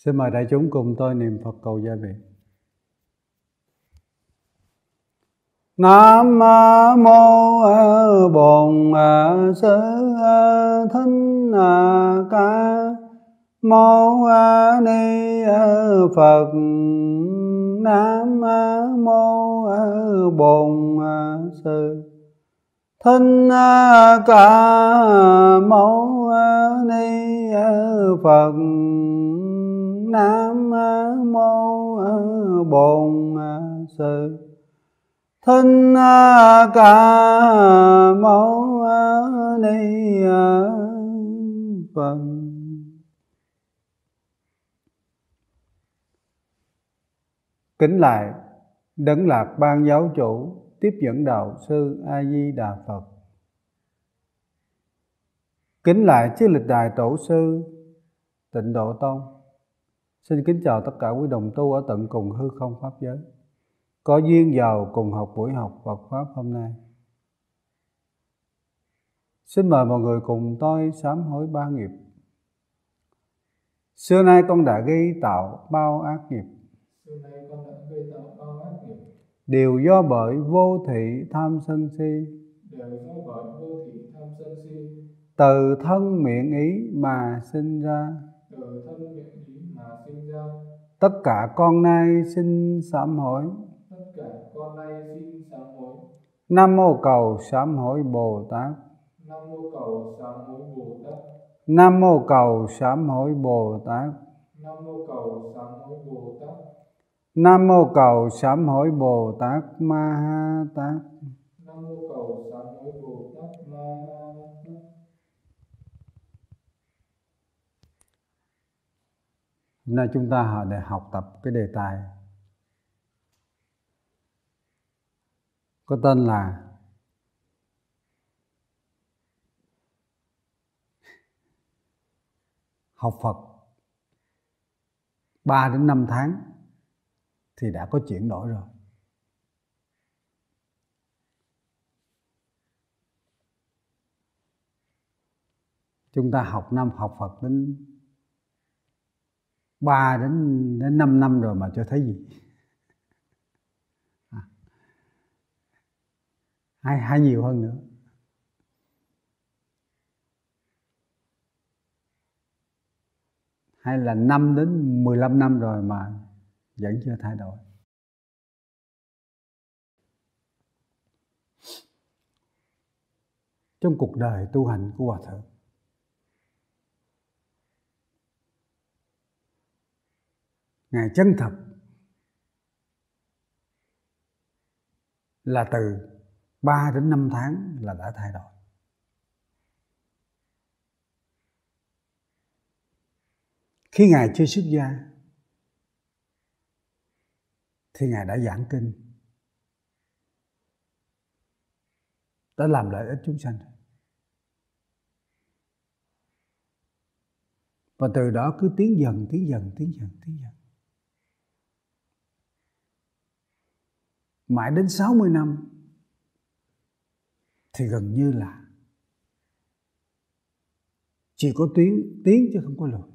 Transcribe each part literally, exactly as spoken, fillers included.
Xin mời đại chúng cùng tôi niệm Phật cầu gia vị. Nam mô Bổn Sư Thích Ca Mâu Ni Phật. Nam mô Bổn Sư Thích Ca Mâu Ni Phật. Nam mô Bổn Sư Thích Ca Mâu Ni Phật. Kính lại Đấng Lạc Ban Giáo Chủ, tiếp dẫn đạo sư A Di Đà Phật. Kính lại chư lịch đại tổ sư Tịnh Độ Tông. Xin kính chào tất cả quý đồng tu ở tận cùng hư không pháp giới, có duyên vào cùng học buổi học Phật pháp hôm nay. Xin mời mọi người cùng tôi sám hối ba nghiệp. Xưa nay con đã gây tạo bao ác nghiệp, Xưa nay con đã gây tạo bao ác nghiệp, đều do bởi vô thị tham sân si, đều do bởi vô thị tham sân si, từ thân miệng ý mà sinh ra. từ thân miệng ý mà sinh ra. Tất cả con nay xin sám hối. Tất cả con nay xin sám hối. Nam mô cầu sám hối Bồ Tát. Nam mô cầu sám hối Bồ Tát. Nam mô cầu sám hối Bồ Tát. Nam mô cầu sám hối Bồ Tát. Nam mô cầu sám hối Bồ Tát Ma Ha Tát. Nam mô cầu sám hối Bồ Tát Ma Ha Tát. Hôm nay chúng ta để học tập cái đề tài có tên là học Phật ba đến năm tháng thì đã có chuyển đổi rồi. Chúng ta học năm học Phật đến ba đến đến năm năm rồi mà chưa thấy gì. À, hay hay nhiều hơn nữa. Hay là năm đến mười lăm năm rồi mà vẫn chưa thay đổi. Trong cuộc đời tu hành của Hòa Thượng, Ngài chân thật là từ ba đến năm tháng là đã thay đổi. Khi Ngài chưa xuất gia thì Ngài đã giảng kinh, đã làm lợi ích chúng sanh. Và từ đó cứ tiến dần, tiến dần, tiến dần, tiến dần. Mãi đến sáu mươi năm thì gần như là chỉ có tiến, tiến chứ không có lùi.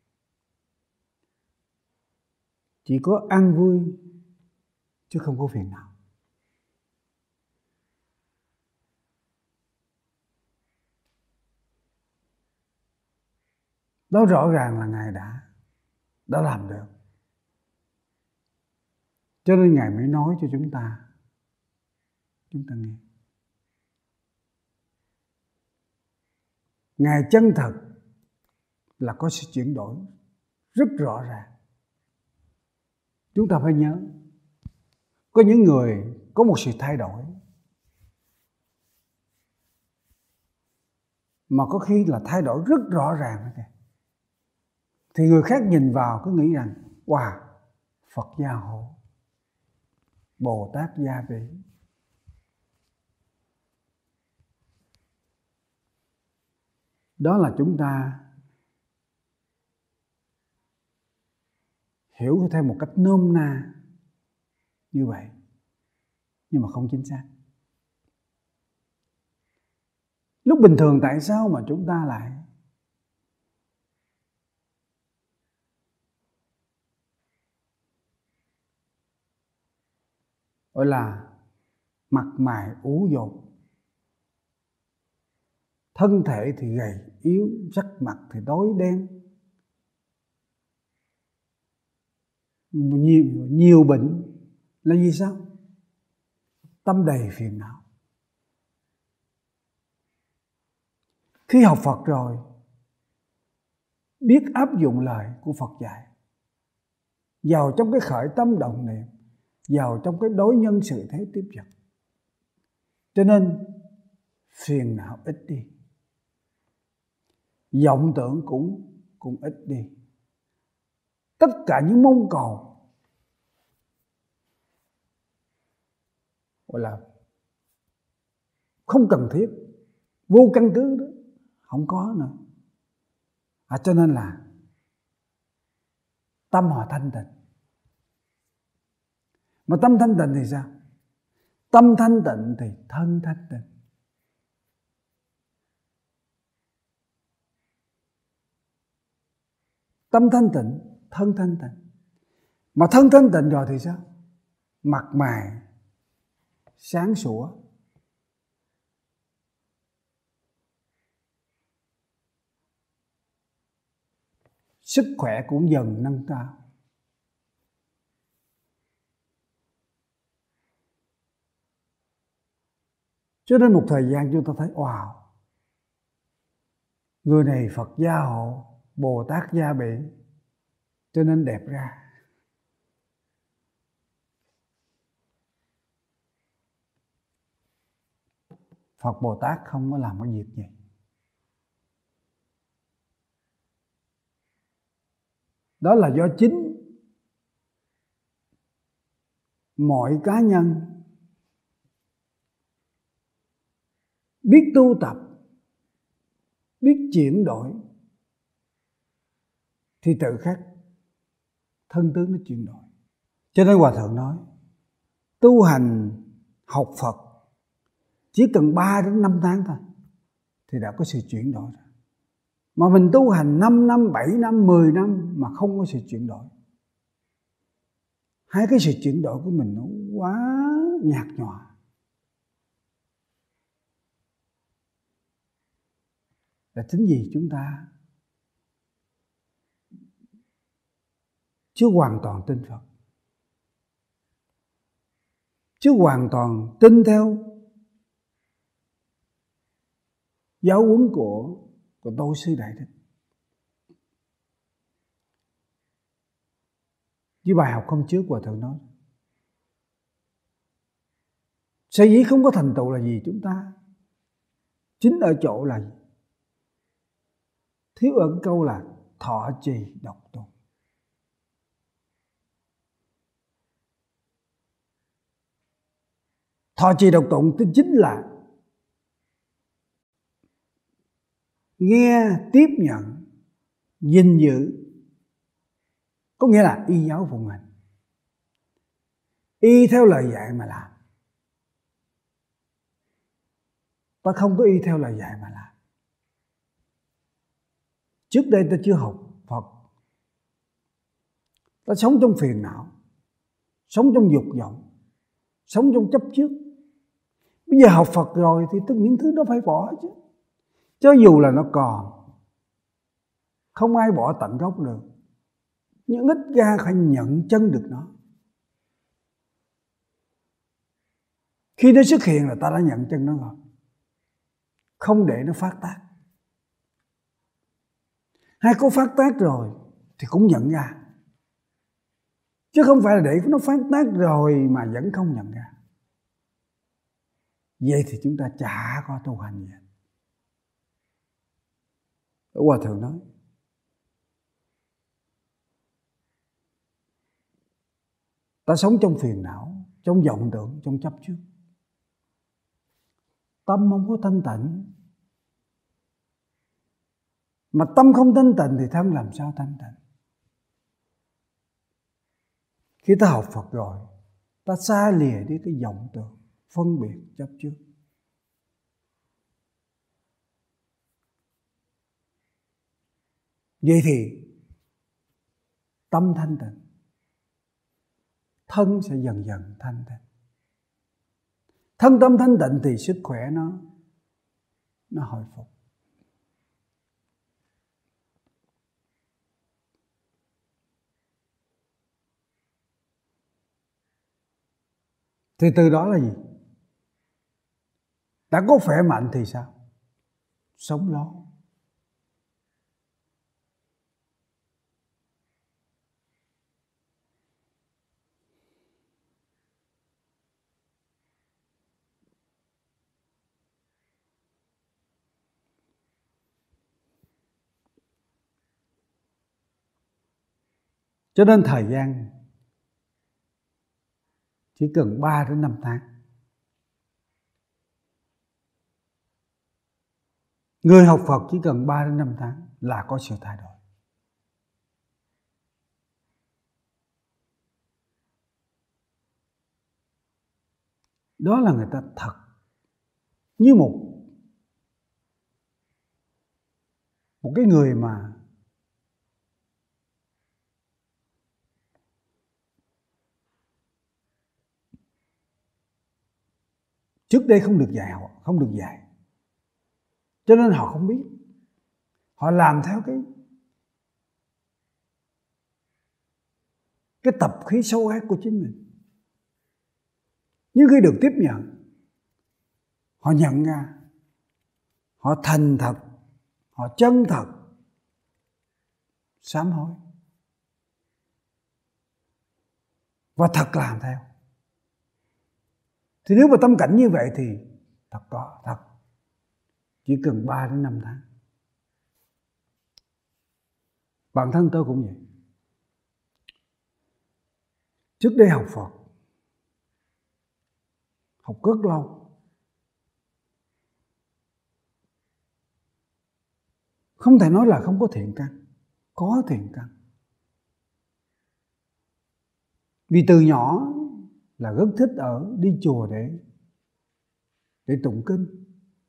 Chỉ có ăn vui chứ không có phiền não. Đó rõ ràng là Ngài đã đã làm được. Cho nên Ngài mới nói cho chúng ta, chúng ta nghe. Ngài chân thật là có sự chuyển đổi rất rõ ràng. Chúng ta phải nhớ, có những người có một sự thay đổi mà có khi là thay đổi rất rõ ràng kìa. Thì người khác nhìn vào cứ nghĩ rằng wow, Phật gia hộ, Bồ Tát gia vị. Đó là chúng ta hiểu theo một cách nôm na như vậy, nhưng mà không chính xác. Lúc bình thường tại sao mà chúng ta lại gọi là mặt mày ủ dột, thân thể thì gầy yếu, sắc mặt thì tối đen, nhiều, nhiều bệnh là vì sao? Tâm đầy phiền não. Khi học Phật rồi, biết áp dụng lời của Phật dạy vào trong cái khởi tâm động niệm, vào trong cái đối nhân sự thế tiếp vật, cho nên phiền não ít đi, vọng tưởng cũng cũng ít đi. Tất cả những mong cầu gọi là không cần thiết, vô căn cứ đó, không có nữa. À, cho nên là tâm họ thanh tịnh. Mà tâm thanh tịnh thì sao? Tâm thanh tịnh thì thân thanh tịnh. Tâm thanh tịnh, thân thanh tịnh. Mà thân thanh tịnh rồi thì sao? Mặt mày sáng sủa, sức khỏe cũng dần nâng cao. Cho nên một thời gian chúng ta thấy wow, người này Phật gia hộ, Bồ Tát gia bị, cho nên đẹp ra. Phật Bồ Tát không có làm cái việc gì. Đó là do chính mọi cá nhân biết tu tập, biết chuyển đổi thì tự khắc thân tướng nó chuyển đổi. Cho nên Hòa Thượng nói tu hành học Phật chỉ cần ba đến năm tháng thôi thì đã có sự chuyển đổi. Mà mình tu hành năm năm, bảy năm, mười năm mà không có sự chuyển đổi, hai cái sự chuyển đổi của mình nó quá nhạt nhòa. Là chính vì chúng ta chưa hoàn toàn tin Phật, chưa hoàn toàn tin theo giáo huấn của, của Tổ sư Đại Đức. Với bài học hôm trước Hòa Thượng nói sở dĩ không có thành tựu là gì? Chúng ta chính ở chỗ là thiếu ở cái câu là thọ trì độc tụng. Thọ trì độc tụng tức chính là nghe, tiếp nhận, gìn giữ, có nghĩa là y giáo phụng hành, y theo lời dạy mà làm. Ta không có y theo lời dạy mà làm. Trước đây ta chưa học Phật, ta sống trong phiền não, sống trong dục vọng, sống trong chấp trước. Bây giờ học Phật rồi thì tất những thứ đó phải bỏ chứ. Cho dù là nó còn, không ai bỏ tận gốc được, nhưng ít ra phải nhận chân được nó. Khi nó xuất hiện là ta đã nhận chân nó rồi, không để nó phát tác. Hay có phát tác rồi thì cũng nhận ra, chứ không phải là để nó phát tác rồi mà vẫn không nhận ra. Vậy thì chúng ta chả có tu hành gì. Hòa Thượng nói ta sống trong phiền não, trong vọng tưởng, trong chấp trước, tâm không có thanh tịnh. Mà tâm không thanh tịnh thì thân làm sao thanh tịnh? Khi ta học Phật rồi, ta xa lìa đi cái vọng tưởng, phân biệt, chấp trước. Vậy thì tâm thanh tịnh, thân sẽ dần dần thanh tịnh. thân tâm thanh tịnh thì sức khỏe nó nó hồi phục. Thì từ đó là gì? Đã có khỏe mạnh thì sao? Sống lo. Cho nên thời gian chỉ cần ba đến năm tháng. Người học Phật chỉ cần ba đến năm tháng là có sự thay đổi. Đó là người ta thật như một một cái người mà trước đây không được dạy, họ không được dạy, cho nên họ không biết. Họ làm theo cái cái tập khí xấu ác của chính mình. Nhưng khi được tiếp nhận, họ nhận ra, họ thành thật, họ chân thật, sám hối và thật làm theo. Thì nếu mà tâm cảnh như vậy thì thật có, thật chỉ cần ba đến năm tháng. Bản thân tôi cũng vậy. Trước đây học Phật, học rất lâu, không thể nói là không có thiện căn, có thiện căn. Vì từ nhỏ là rất thích ở đi chùa để để tụng kinh,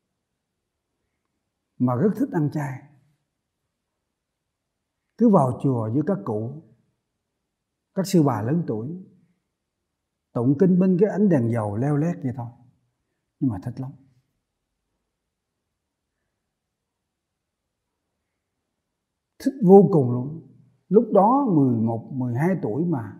mà rất thích ăn chay. Cứ vào chùa với các cụ, các sư bà lớn tuổi, tụng kinh bên cái ánh đèn dầu leo lét vậy thôi, nhưng mà thích lắm. Thích vô cùng luôn. Lúc đó mười một, mười hai tuổi mà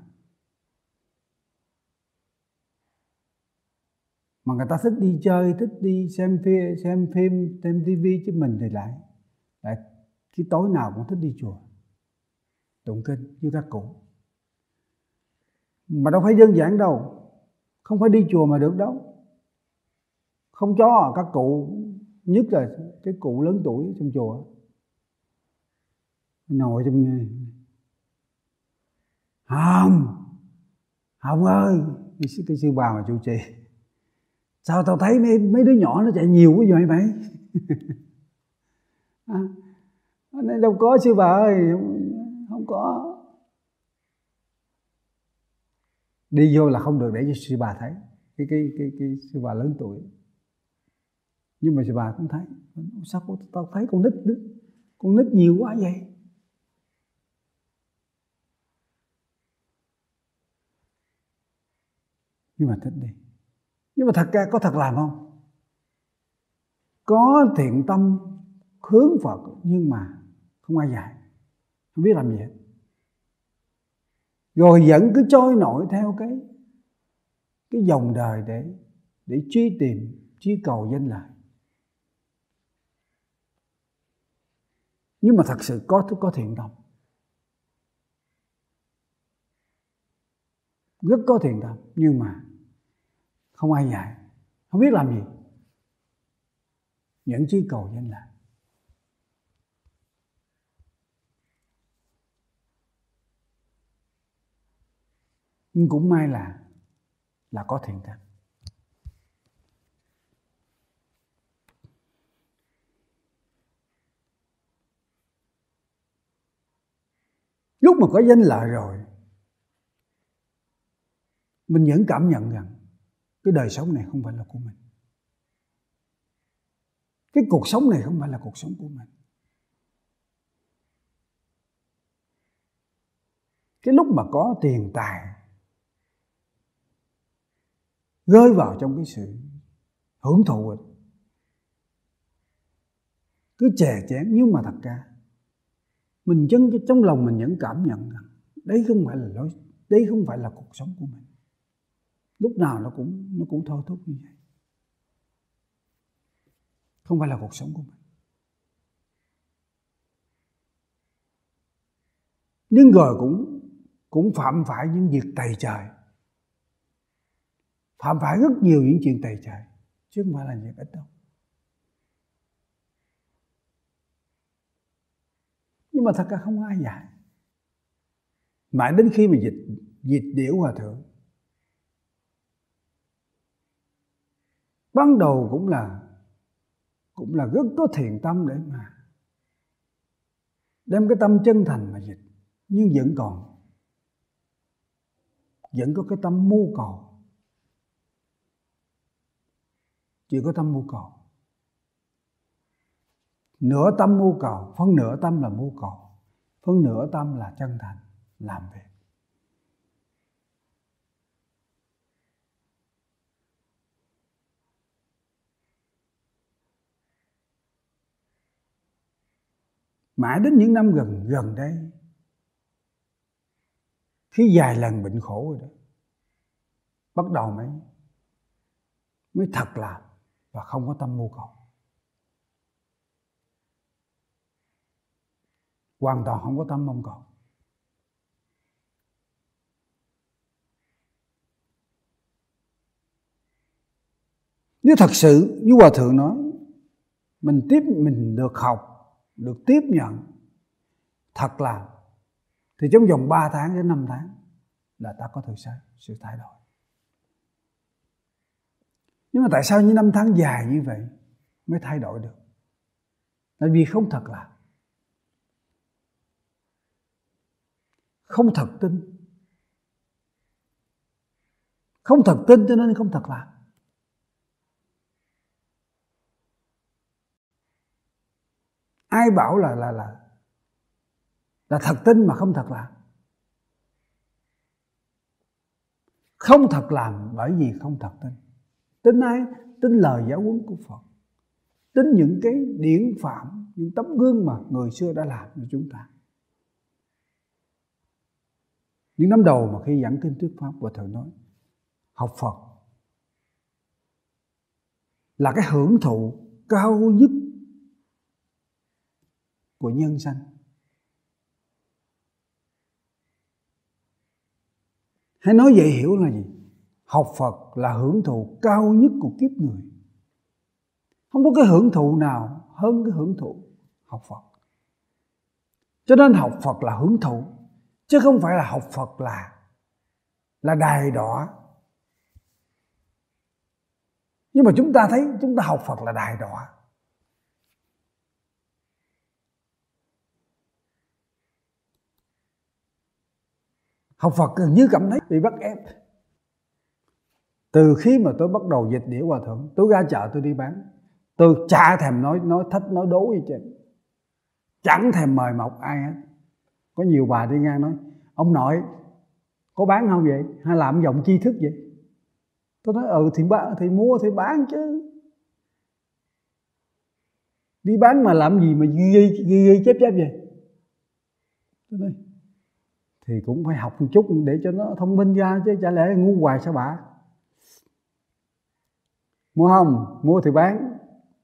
mà người ta thích đi chơi, thích đi xem phim, xem phim, xem tivi, chứ mình thì lại lại cái tối nào cũng thích đi chùa tụng kinh với các cụ. Mà đâu phải đơn giản đâu, không phải đi chùa mà được đâu. Không cho các cụ, nhất là cái cụ lớn tuổi trong chùa, ngồi trong nhà, Hồng, Hồng ơi, cái, cái sư bà mà trụ trì, sao tao thấy mấy, mấy đứa nhỏ nó chạy nhiều quá vậy mày? À, nên đâu có sư bà ơi, không, không có. Đi vô là không được để cho sư bà thấy, cái cái cái cái sư bà lớn tuổi. Nhưng mà sư bà cũng thấy, sao tao thấy con nít con nít nhiều quá vậy? Nhưng mà thích đi. Nhưng mà thật ra có thật làm không? Có thiện tâm hướng Phật, nhưng mà không ai dạy, không biết làm gì hết. Rồi vẫn cứ trôi nổi theo cái cái dòng đời để để truy tìm, truy cầu danh lợi. Nhưng mà thật sự có có thiện tâm, rất có thiện tâm, nhưng mà không ai dạy, không biết làm gì, vẫn truy cầu danh lợi. Nhưng cũng may là là có thiện căn. Lúc mà có danh lợi rồi, mình vẫn cảm nhận rằng cái đời sống này không phải là của mình. Cái cuộc sống này không phải là cuộc sống của mình. Cái lúc mà có tiền tài rơi vào trong cái sự hưởng thụ rồi, cứ chè chén. Nhưng mà thật ra mình chân trong lòng mình vẫn cảm nhận rằng đấy không phải là lối, đấy không phải là cuộc sống của mình. Lúc nào nó cũng nó cũng thôi thúc như vậy, không phải là cuộc sống của mình. Nhưng rồi cũng cũng phạm phải những việc tày trời, phạm phải rất nhiều những chuyện tày trời, chứ không phải là việc ít đâu. Nhưng mà thật ra không ai dạy. Mãi đến khi mà dịch dịch Điểu Hòa Thượng, ban đầu cũng là cũng là rất có thiện tâm để mà đem cái tâm chân thành mà dịch, nhưng vẫn còn vẫn có cái tâm mưu cầu. Chỉ có tâm mưu cầu, nửa tâm mưu cầu, phân nửa tâm là mưu cầu, phân nửa tâm là chân thành làm việc. Mãi đến những năm gần gần đây, khi vài lần bệnh khổ rồi đó, bắt đầu mới mới thật làm và không có tâm mưu cầu, hoàn toàn không có tâm mong cầu. Nếu thật sự như Hòa Thượng nói, mình tiếp mình được học, được tiếp nhận, thật làm, thì trong vòng ba tháng đến năm tháng là ta có thực sự sự thay đổi. Nhưng mà tại sao những năm tháng dài như vậy mới thay đổi được? Tại vì không thật làm, không thật tin, không thật tin cho nên không thật làm. Ai bảo là là là là thật tin mà không thật làm? Không thật làm bởi vì không thật tin. Tin ai? Tin lời giáo huấn của Phật, tin những cái điển phạm, những tấm gương mà người xưa đã làm cho chúng ta. Những năm đầu mà khi giảng kinh thuyết pháp, Hòa Thượng nói học Phật là cái hưởng thụ cao nhất của nhân sanh. Hãy nói vậy hiểu là gì? Học Phật là hưởng thụ cao nhất của kiếp người. Không có cái hưởng thụ nào hơn cái hưởng thụ học Phật. Cho nên học Phật là hưởng thụ, chứ không phải là học Phật là là đài đọa. Nhưng mà chúng ta thấy chúng ta học Phật là đài đọa. Học Phật gần như cảm thấy bị bắt ép. Từ khi mà tôi bắt đầu dịch Điểu Hòa Thượng, tôi ra chợ tôi đi bán, tôi chả thèm nói nói thách nói đố gì chứ, chẳng thèm mời mọc ai hết. Có nhiều bà đi ngang nói: ông nội có bán không vậy, hay làm giọng tri thức vậy? Tôi nói ừ thì bán, thì mua thì bán chứ, đi bán mà làm gì mà ghi ghi, ghi chép chép vậy? Tôi nói thì cũng phải học một chút để cho nó thông minh ra chứ, chả lẽ ngu hoài sao bà? Mua không? Mua thì bán.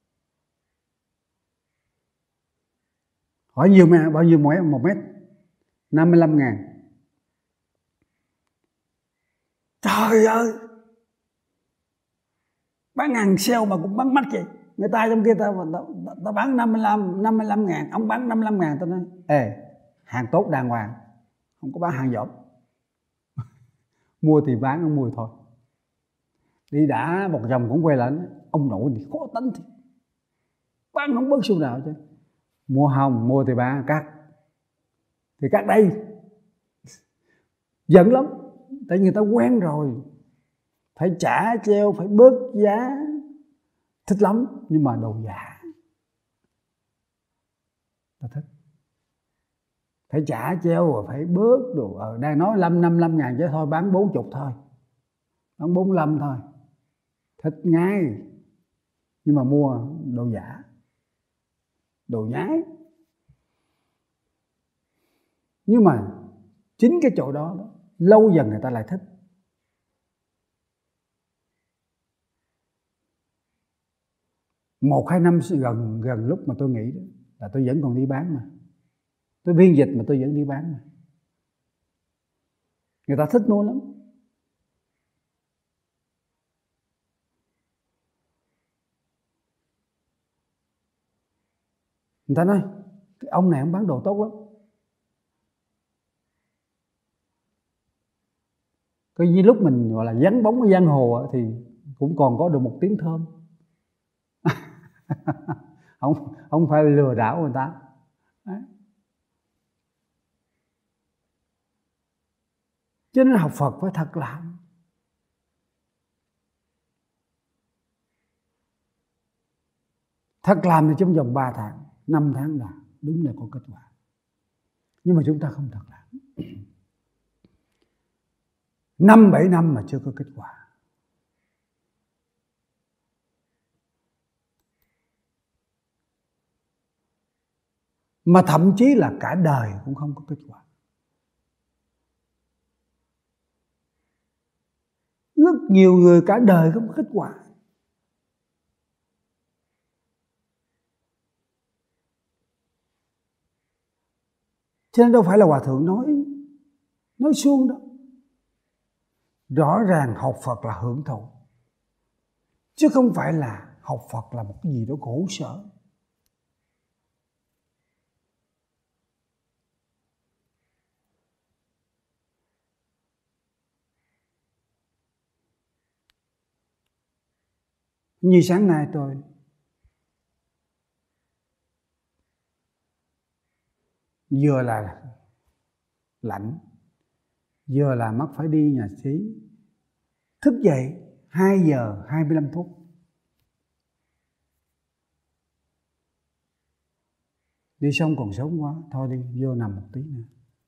Hỏi nhiều mà bao nhiêu mỗi một mét? năm mươi lăm ngàn. Trời ơi, bán hàng sale mà cũng bán mắc vậy. Người ta trong kia ta, ta, ta, ta bán năm mươi lăm, năm mươi lăm ngàn, ông bán năm mươi lăm ngàn. Tôi nói ê, hàng tốt đàng hoàng, không có bán hàng dởm. Mua thì bán, không mua thì thôi. Đi đã một vòng cũng quay lại, ông nội thì khó tính thì bán không bớt xu nào chứ. Mua không? Mua thì bán, cắt thì cắt đây. Giận lắm, tại người ta quen rồi, phải trả treo, phải bớt giá, thích lắm. Nhưng mà đồ giả ta thích, phải trả treo rồi phải bớt đồ. Ờ, đang nói năm năm mươi lăm ngàn chứ thôi bán bốn mươi thôi, bán bốn mươi lăm thôi, thích ngay. nhưng mà mua đồ giả, đồ nhái. Nhưng mà chính cái chỗ đó, đó lâu dần người ta lại thích. Một hai năm gần gần lúc mà tôi nghĩ đó, là tôi vẫn còn đi bán mà. Tôi biên dịch mà tôi vẫn đi bán mà. Người ta thích mua lắm. Người ta nói cái ông này ông bán đồ tốt lắm. Cái như lúc mình gọi là vắng bóng ở giang hồ thì cũng còn có được một tiếng thơm. không không phải lừa đảo người ta. Đấy. Cho nên học Phật phải thật làm. Thật làm thì trong vòng ba tháng, năm tháng là đúng là có kết quả. Nhưng mà chúng ta không thật làm. Năm bảy năm mà chưa có kết quả. Mà thậm chí là cả đời cũng không có kết quả. Rất nhiều người cả đời không có kết quả. Cho nên đâu phải là Hòa Thượng nói nói suông đâu. Rõ ràng học Phật là hưởng thụ, chứ không phải là học Phật là một cái gì đó khổ sở. Như sáng nay tôi vừa là lạnh, vừa là mắc phải đi nhà xí. Thức dậy hai giờ hai mươi lăm phút. Đi xong còn sớm quá, thôi đi vô nằm một tí nữa.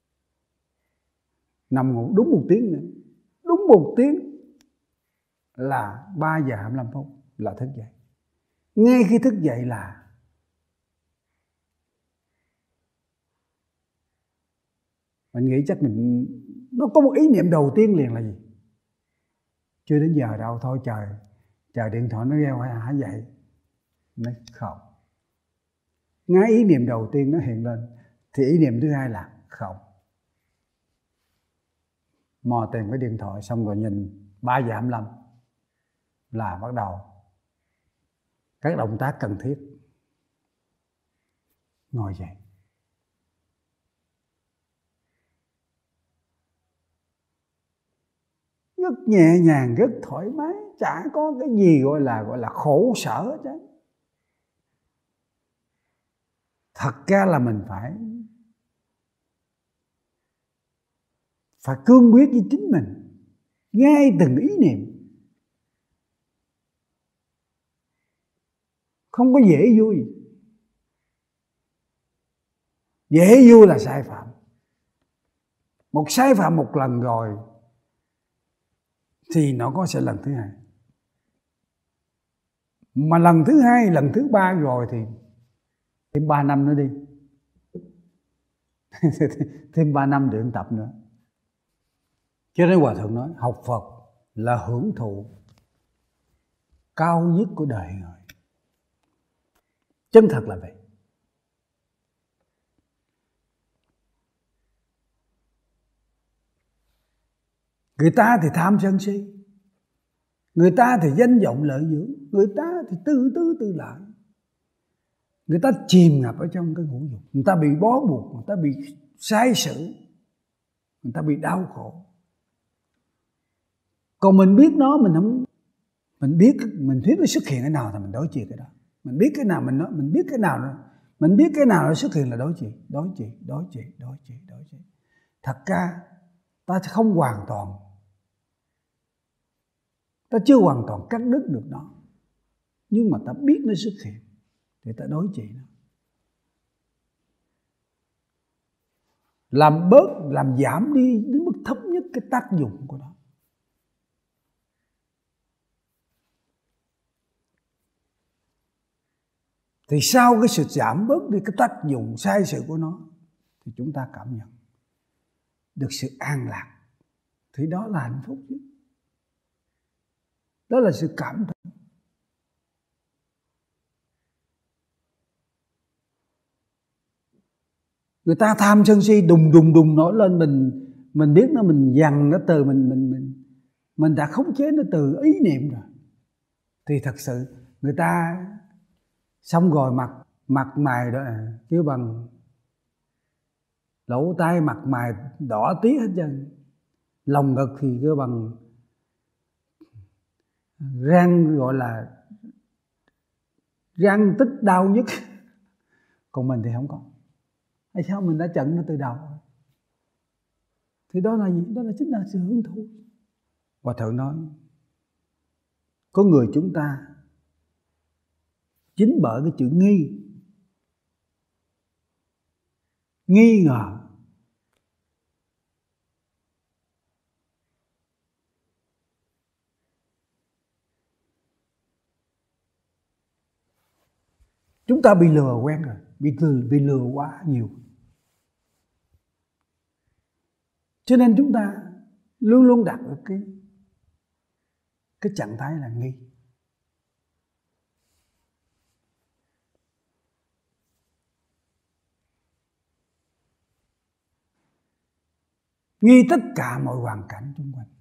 Nằm ngủ đúng một tiếng nữa. Đúng một tiếng là ba giờ hai mươi lăm phút là thức dậy. Ngay khi thức dậy là mình nghĩ chắc mình nó có một ý niệm đầu tiên liền là gì? Chưa đến giờ đâu, thôi trời trời điện thoại nó reo hả dậy. Nói không. Ngay ý niệm đầu tiên nó hiện lên thì ý niệm thứ hai là không. Mò tìm cái điện thoại xong rồi nhìn ba giờ hai mươi lăm là bắt đầu các động tác cần thiết. Ngồi dậy. Rất nhẹ nhàng, rất thoải mái, chả có cái gì gọi là gọi là khổ sở hết trơn. Thật ra là mình phải phải cương quyết với chính mình ngay từng ý niệm. Không có dễ vui. Dễ vui là sai phạm. Một sai phạm một lần rồi thì nó có sẽ lần thứ hai. Mà lần thứ hai, lần thứ ba rồi thì thêm ba năm nữa đi. Thêm ba năm luyện tập nữa. Cho nên Hòa Thượng nói học Phật là hưởng thụ cao nhất của đời người. Chân thật là vậy. Người ta thì tham sân si, người ta thì danh vọng lợi dưỡng, người ta thì tư tư tư lợi. Người ta chìm ngập ở trong cái ngũ dục, người ta bị bó buộc, người ta bị sai sử, người ta bị đau khổ. Còn mình biết nó, mình không, mình biết mình biết nó xuất hiện cái nào thì mình đối trị cái đó. Mình biết cái nào mình nói, mình biết cái nào nó, mình biết cái nào nó xuất hiện là đối trị, đối trị, đối trị, đối trị, đối trị. Thật ra ta không hoàn toàn, ta chưa hoàn toàn cắt đứt được nó, nhưng mà ta biết nó xuất hiện thì ta đối trị nó, làm bớt, làm giảm đi đến mức thấp nhất cái tác dụng của nó. thì sau cái sự giảm bớt đi cái tác dụng sai sự của nó, thì chúng ta cảm nhận được sự an lạc. Thì đó là hạnh phúc chứ. Đó là sự cảm thông. Người ta tham sân si đùng đùng đùng nổi lên, mình mình biết nó, mình dằn nó từ mình mình mình mình đã khống chế nó từ ý niệm rồi. Thì thật sự người ta xong rồi mặt mặt mày đó kêu bằng lỗ tai, mặt mày đỏ tí hết trơn, lòng ngực thì kêu bằng răng, gọi là răng tích đau nhất. Còn mình thì không có. Hay sao mình đã chận nó từ đầu? Thì đó là gì? Đó là chính là sự hưởng thụ. Hòa thượng nói có người chúng ta chính bởi cái chữ nghi, nghi ngờ, chúng ta bị lừa quen rồi, bị lừa, bị lừa quá nhiều. Cho nên chúng ta luôn luôn đặt ở cái cái trạng thái là nghi. Nghi tất cả mọi hoàn cảnh xung quanh.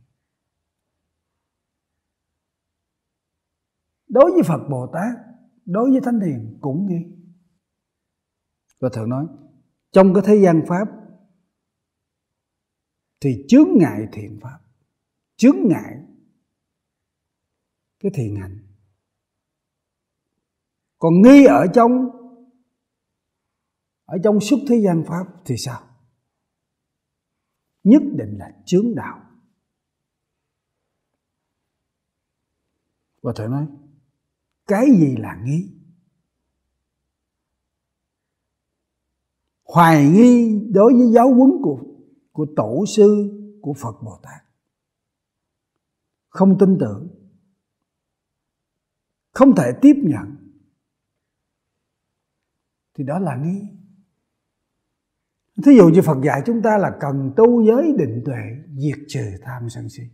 Đối với Phật Bồ Tát, đối với Thánh Hiền cũng nghi. Và Thượng nói trong cái thế gian Pháp thì chướng ngại thiện pháp, chướng ngại cái thiện hạnh. Còn nghi ở trong ở trong suốt thế gian Pháp thì sao? Nhất định là chướng đạo. Và Thượng nói cái gì là nghi? Hoài nghi đối với giáo huấn của, của tổ sư của Phật Bồ Tát, không tin tưởng, không thể tiếp nhận, thì đó là nghi. Thí dụ như Phật dạy chúng ta là cần tu giới định tuệ, diệt trừ tham sân si.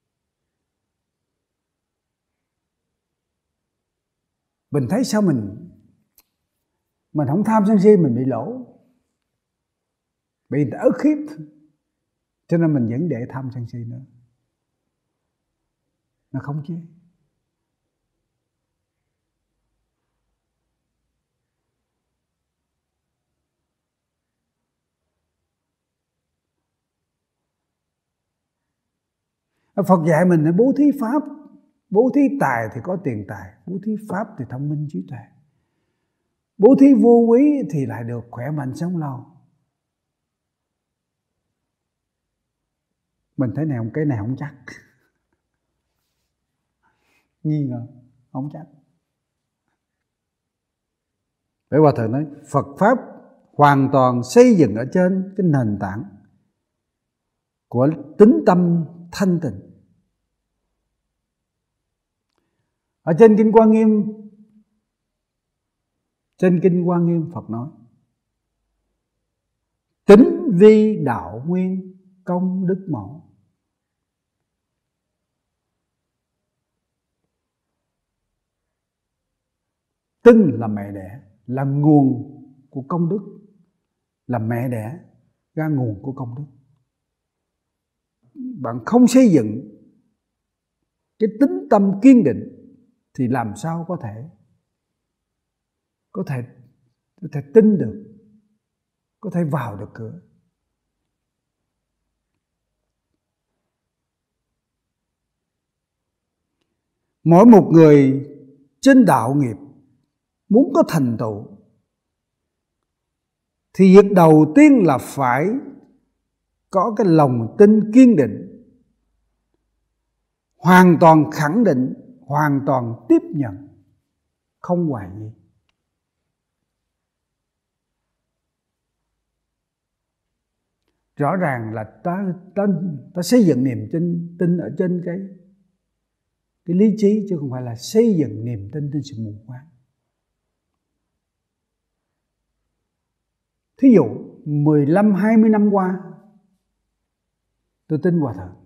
Mình thấy sao mình mình không tham sân si, mình bị lỗ, bị người ta ức hiếp, cho nên mình vẫn để tham sân si nữa, nó không chế. Phật dạy mình là bố thí pháp, bố thí tài thì có tiền tài, bố thí pháp thì thông minh trí tuệ, bố thí vô quý thì lại được khỏe mạnh sống lâu. Mình thấy này không, cái này không chắc, nghi ngờ, không chắc. Bởi Hòa Thượng nói Phật Pháp hoàn toàn xây dựng ở trên cái nền tảng của tính tâm thanh tịnh. Ở trên Kinh Hoa Nghiêm, trên Kinh Hoa Nghiêm Phật nói tính vi đạo nguyên công đức mẫu. Tinh là mẹ đẻ, là nguồn của công đức, là mẹ đẻ ra nguồn của công đức. Bạn không xây dựng cái tính tâm kiên định thì làm sao có thể có thể có thể tin được, có thể vào được cửa. Mỗi một người trên đạo nghiệp muốn có thành tựu thì việc đầu tiên là phải có cái lòng tin kiên định, hoàn toàn khẳng định, hoàn toàn tiếp nhận, không hoài nghi. Rõ ràng là ta, ta, ta xây dựng niềm tin, tin ở trên cái, cái lý trí, chứ không phải là xây dựng niềm tin trên sự mù quáng. Thí dụ mười lăm hai mươi năm qua tôi tin Hòa Thượng,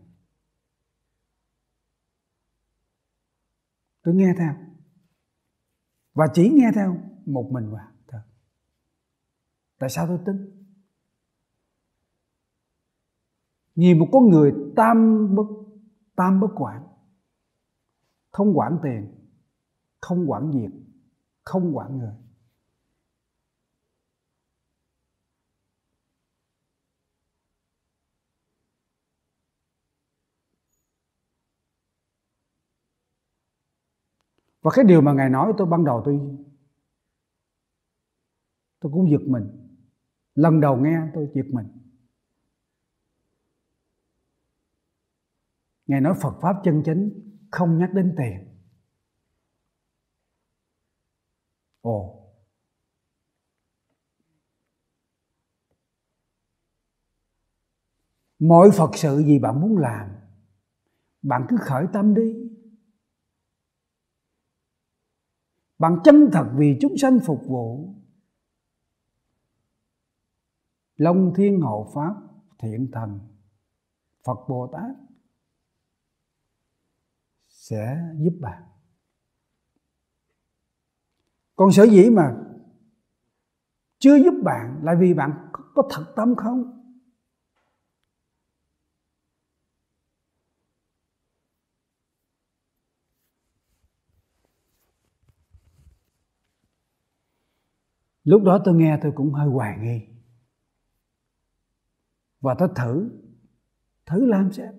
tôi nghe theo, và chỉ nghe theo một mình Hòa Thượng. Tại sao tôi tin? Vì một con người tam bất tam bất quản, không quản tiền, không quản việc, không quản người. Và cái điều mà Ngài nói tôi ban đầu tôi tôi cũng giật mình. Lần đầu nghe tôi giật mình. Ngài nói Phật Pháp chân chính không nhắc đến tiền. Ồ, mọi Phật sự gì bạn muốn làm, bạn cứ khởi tâm đi. Bạn chân thật vì chúng sanh phục vụ. Long Thiên Hộ Pháp, Thiện Thần, Phật Bồ Tát sẽ giúp bạn. Còn sở dĩ mà chưa giúp bạn là vì bạn có thật tâm không? Lúc đó tôi nghe tôi cũng hơi hoài nghi. Và tôi thử, thử làm xem.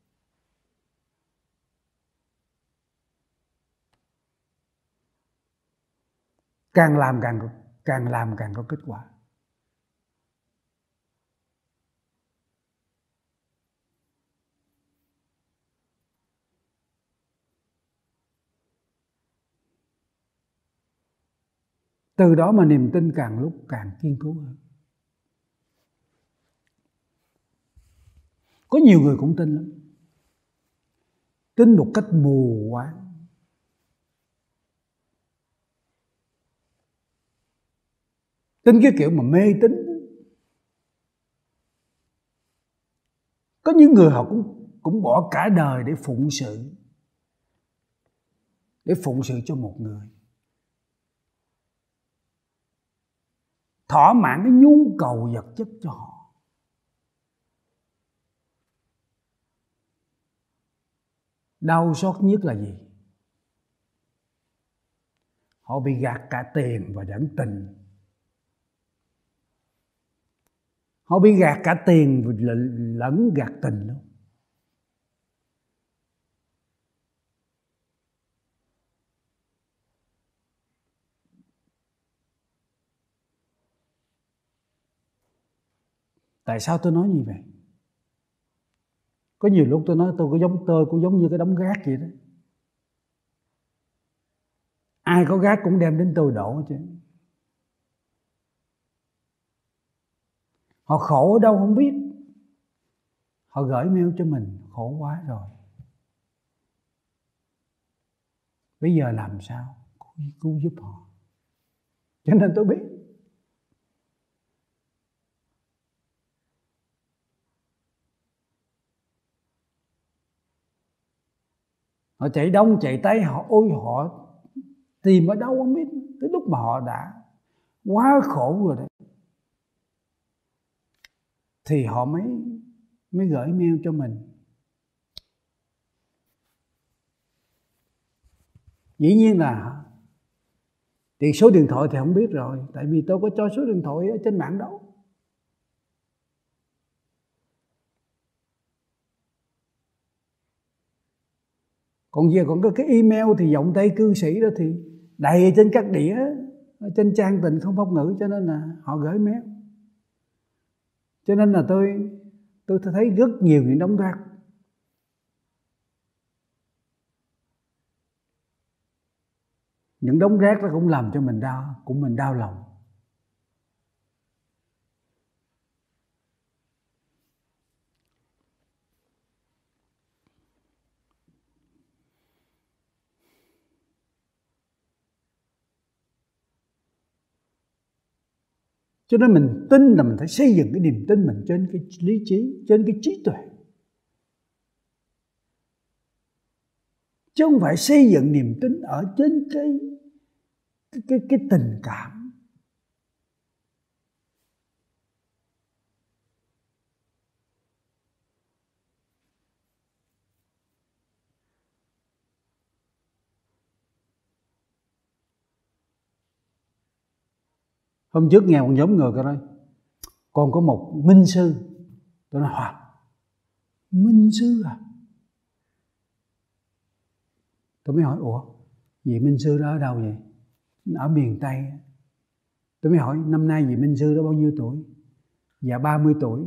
Càng làm càng, càng làm càng có kết quả. Từ đó mà niềm tin càng lúc càng kiên cố hơn. Có nhiều người cũng tin lắm. Tin một cách mù quáng. Tin cái kiểu mà mê tín. Có những người họ cũng, cũng bỏ cả đời để phụng sự. Để phụng sự cho một người. Thỏa mãn cái nhu cầu vật chất cho họ. Đau xót nhất là gì? Họ bị gạt cả tiền và lẫn tình. Họ bị gạt cả tiền và lẫn gạt tình luôn. Tại sao tôi nói như vậy? Có nhiều lúc tôi nói tôi cũng giống tôi cũng giống như cái đống rác vậy đó. Ai có rác cũng đem đến tôi đổ chứ. Họ khổ ở đâu không biết. Họ gửi mail cho mình, khổ quá rồi. Bây giờ làm sao? Cứu giúp họ. Cho nên tôi biết. Họ chạy đông chạy tây, họ ôi họ tìm ở đâu không biết. Tới lúc mà họ đã quá khổ rồi đấy, thì họ mới mới gửi mail cho mình. Dĩ nhiên là thì số điện thoại thì không biết rồi, tại vì tôi có cho số điện thoại ở trên mạng đâu. Còn giờ còn có cái email thì giọng Tây cư sĩ đó thì đầy trên các đĩa, trên trang Tịnh Không Pháp Ngữ, cho nên là họ gửi mail. Cho nên là tôi tôi thấy rất nhiều những đống rác. Những đống rác đó cũng làm cho mình đau, cũng mình đau lòng. Cho nên mình tin là mình phải xây dựng cái niềm tin mình trên cái lý trí, trên cái trí tuệ, chứ không phải xây dựng niềm tin ở trên cái cái cái, cái tình cảm. Hôm trước nghe một nhóm người cái nói con có một minh sư. Tôi nói Hoàng, minh sư à? Tôi mới hỏi ủa vị minh sư đó ở đâu vậy? Ở miền Tây. Tôi mới hỏi năm nay vị minh sư đó bao nhiêu tuổi? Dạ ba mươi tuổi.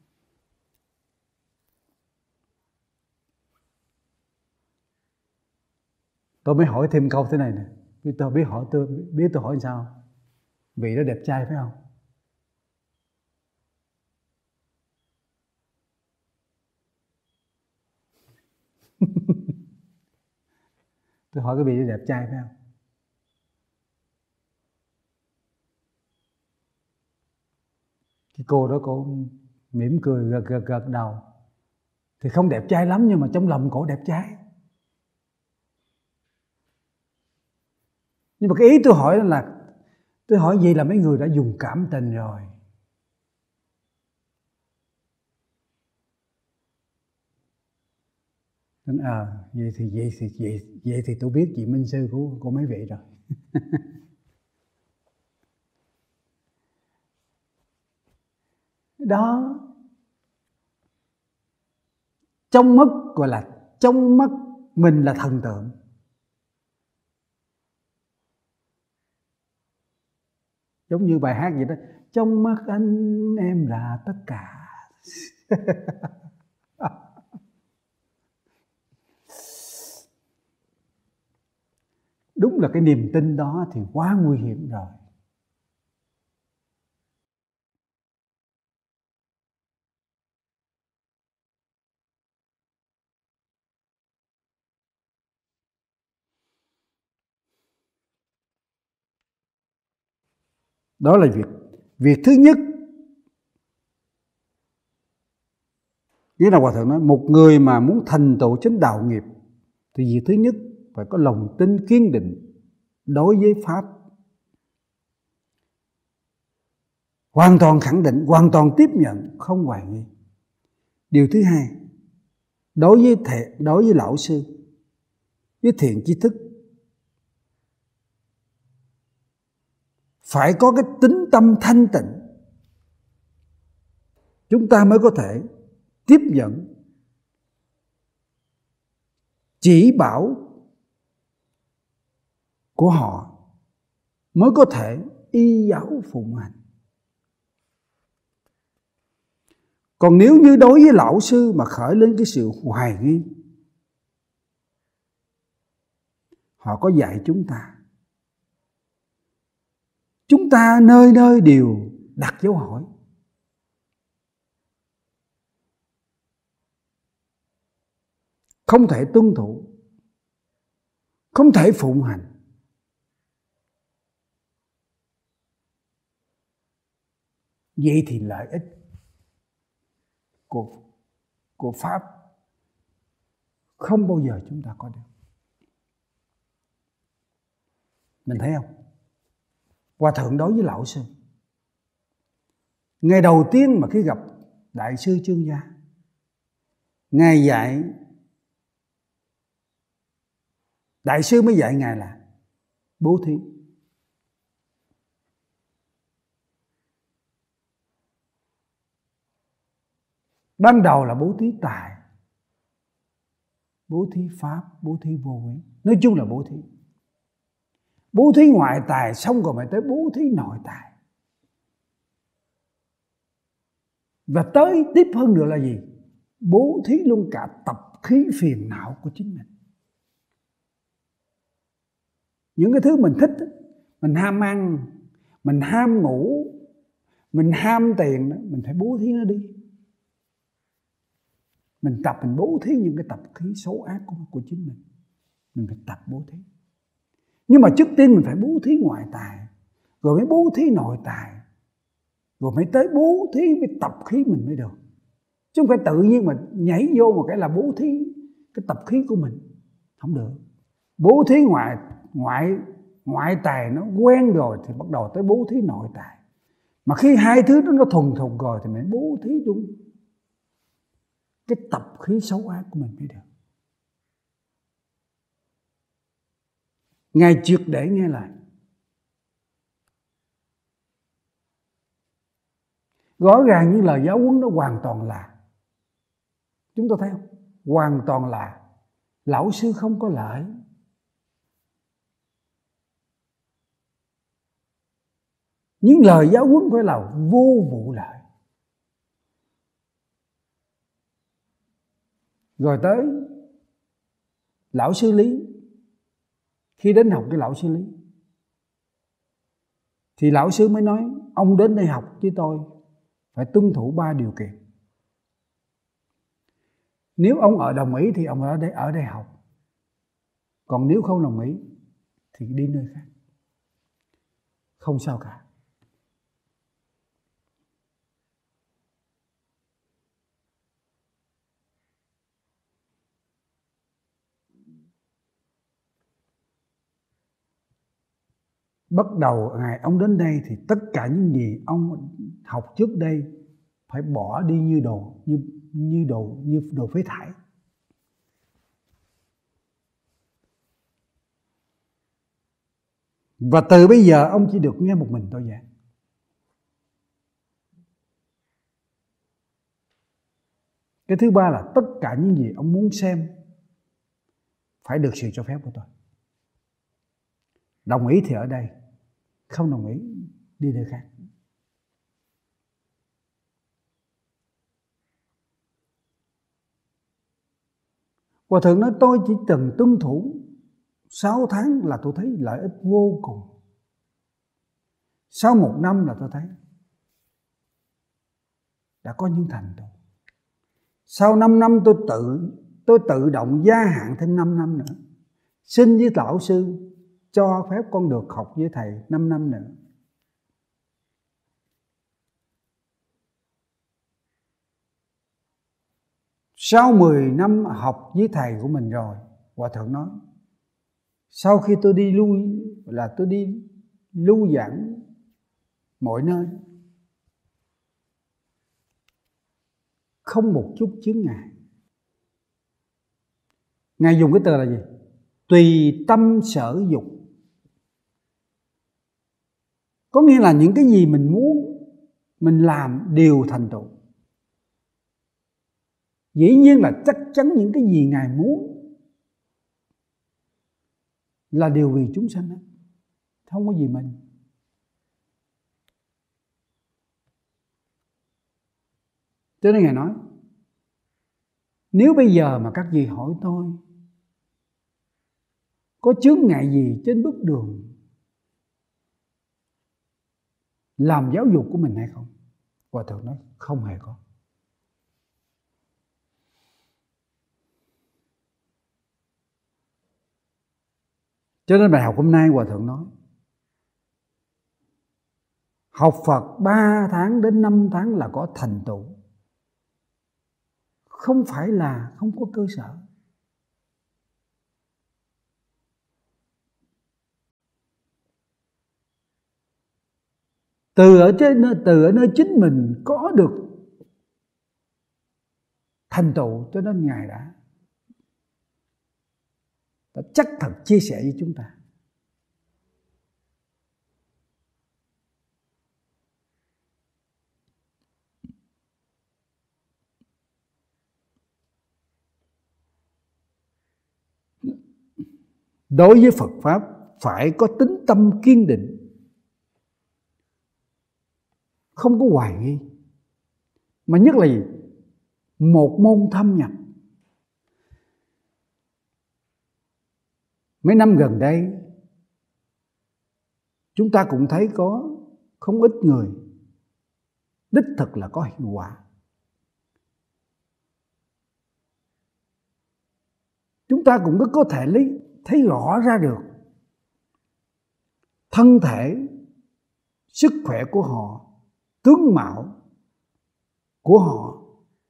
Tôi mới hỏi thêm câu thế này nè. Tôi biết hỏi tôi biết tôi hỏi sao? Vị đó đẹp trai phải không? Tôi hỏi cái vị đó đẹp trai phải không? Cái cô đó cô mỉm cười gật gật gật đầu. Thì không đẹp trai lắm nhưng mà trong lòng cổ đẹp trai. Nhưng mà cái ý tôi hỏi là tôi hỏi vậy là mấy người đã dùng cảm tình rồi. Nên à vậy thì vậy thì vậy, vậy thì tôi biết vị minh sư của của mấy vị rồi. Đó, trong mắt gọi là trong mắt mình là thần tượng. Giống như bài hát gì đó, trong mắt anh em là tất cả. Đúng là cái niềm tin đó thì quá nguy hiểm rồi. Đó là việc việc thứ nhất. Nghĩa là Hòa Thượng nói một người mà muốn thành tựu chánh đạo nghiệp thì việc thứ nhất phải có lòng tin kiên định đối với Pháp. Hoàn toàn khẳng định, hoàn toàn tiếp nhận, không hoài nghi. Điều thứ hai, đối với thệ, đối với lão sư, với thiện tri thức, phải có cái tính tâm thanh tịnh, chúng ta mới có thể tiếp nhận chỉ bảo của họ, mới có thể y giáo phụng hành. Còn nếu như đối với lão sư mà khởi lên cái sự hoài nghi, họ có dạy chúng ta, chúng ta nơi nơi đều đặt dấu hỏi. Không thể tuân thủ, không thể phụng hành. Vậy thì lợi ích của, của Pháp không bao giờ chúng ta có được. Mình thấy không? Hòa Thượng đối với lão sư, ngày đầu tiên mà khi gặp Đại sư Chương Gia, Ngài dạy, Đại sư mới dạy Ngài là bố thí. Ban đầu là bố thí tài, bố thí pháp, bố thí vô quý. Nói chung là bố thí. Bố thí ngoại tài xong rồi mới tới bố thí nội tài. Và tới tiếp hơn nữa là gì? Bố thí luôn cả tập khí phiền não của chính mình. Những cái thứ mình thích, mình ham ăn, mình ham ngủ, mình ham tiền, mình phải bố thí nó đi. Mình tập mình bố thí những cái tập khí xấu ác của, của chính mình. Mình phải tập bố thí. Nhưng mà trước tiên mình phải bố thí ngoại tài, rồi mới bố thí nội tài. rồi mới tới bố thí, mới tập khí mình mới được. Chứ không phải tự nhiên mà nhảy vô một cái là bố thí cái tập khí của mình, không được. Bố thí ngoại ngoại ngoại tài nó quen rồi thì bắt đầu tới bố thí nội tài. Mà khi hai thứ đó nó thuần thục rồi thì mình bố thí đúng cái tập khí xấu ác của mình mới được. Ngài triệt để nghe lại. Rõ ràng những lời giáo huấn đó hoàn toàn là, chúng ta thấy không? Hoàn toàn là lão sư không có lợi. Những lời giáo huấn phải là vô vụ lợi. Rồi tới lão sư Lý. Khi đến học cái lão sư Lý thì lão sư mới nói, ông đến đây học với tôi phải tuân thủ ba điều kiện. Nếu ông ở đồng ý thì ông ở đây ở đây học. Còn nếu không đồng ý thì đi nơi khác. Không sao cả. Bắt đầu ngày ông đến đây thì tất cả những gì ông học trước đây phải bỏ đi như đồ như như đồ như đồ phế thải. Và từ bây giờ ông chỉ được nghe một mình tôi giảng. Cái thứ ba là tất cả những gì ông muốn xem phải được sự cho phép của tôi. Đồng ý thì ở đây, không đồng ý đi nơi khác. Hòa thượng nói tôi chỉ từng tuân thủ sáu tháng là tôi thấy lợi ích vô cùng. Sau một năm là tôi thấy đã có những thành tựu. Sau năm năm tôi tự tôi tự động gia hạn thêm năm năm nữa. Xin với lão sư cho phép con được học với thầy năm năm nữa. Sau mười năm học với thầy của mình rồi, Hòa thượng nói, sau khi tôi đi lưu là tôi đi lưu giảng mọi nơi, không một chút chướng ngại. Ngài dùng cái từ là gì? Tùy tâm sở dục. Có nghĩa là những cái gì mình muốn mình làm đều thành tựu. Dĩ nhiên là chắc chắn những cái gì Ngài muốn là điều vì chúng sanh hết, không có gì mình. Cho nên Ngài nói, nếu bây giờ mà các vị hỏi tôi có chướng ngại gì trên bước đường làm giáo dục của mình hay không? Hòa thượng nói không hề có. Cho nên bài học hôm nay Hòa thượng nói, học Phật ba tháng đến năm tháng là có thành tựu, không phải là không có cơ sở. Từ ở trên từ ở nơi chính mình có được thành tựu, cho nên Ngài đã, đã chắc thật chia sẻ với chúng ta. Đối với Phật Pháp phải có tính tâm kiên định, không có hoài nghi. Mà nhất là gì? Một môn thâm nhập. Mấy năm gần đây chúng ta cũng thấy có không ít người đích thực là có hiệu quả. Chúng ta cũng có thể lấy thấy rõ ra được thân thể, sức khỏe của họ tướng mạo của họ,